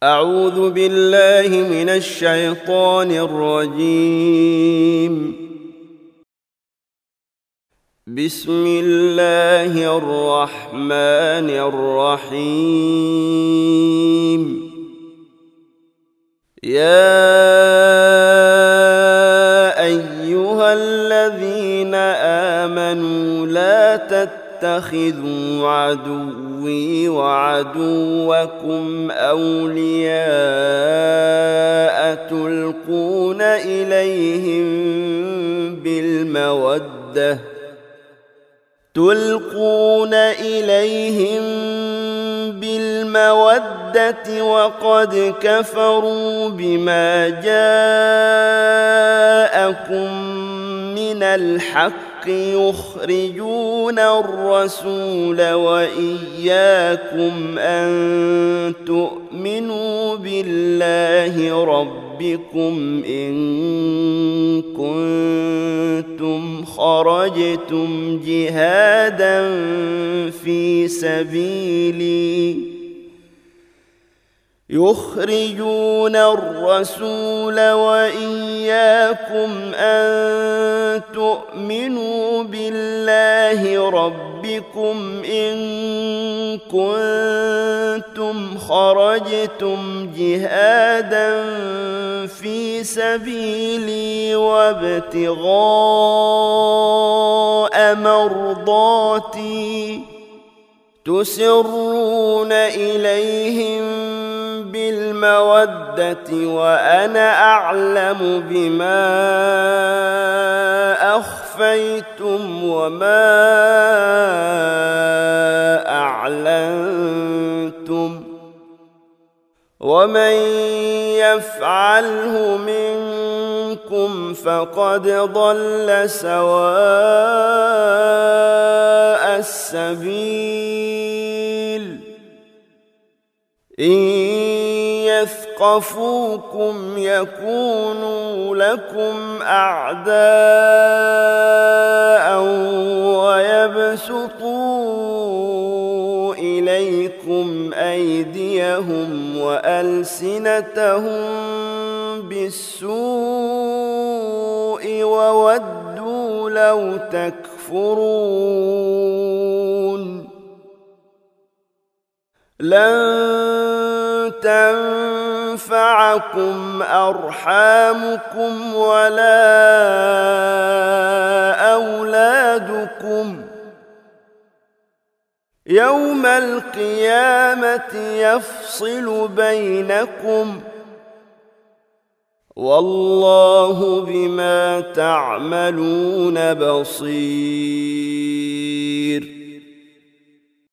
أعوذ بالله من الشيطان الرجيم. بسم الله الرحمن الرحيم. يا أيها الذين آمنوا لا تتخذوا عدوي وعدوكم أولياء تلقون إليهم بالمودة وقد كفروا بما جاءكم من الحق يخرجون الرسول وإياكم أن تؤمنوا بالله ربكم إن كنتم خرجتم جهادا في سبيلي يخرجون الرسول وإياكم أن تؤمنوا بالله ربكم إن كنتم خرجتم جهادا في سبيلي وابتغاء مرضاتي تسرون إليهم بالمودة وأنا أعلم بما أخفيتم وما أعلنتم ومن يفعله منكم فقد ضل سواء السبيل. إن يثقفوكم يكونوا لكم أعداء ويبسطوا إليكم أيديهم وألسنتهم بالسوء وودوا لو تكفرون. لن تنفعكم أرحامكم ولا أولادكم يوم القيامة يفصل بينكم والله بما تعملون بصير.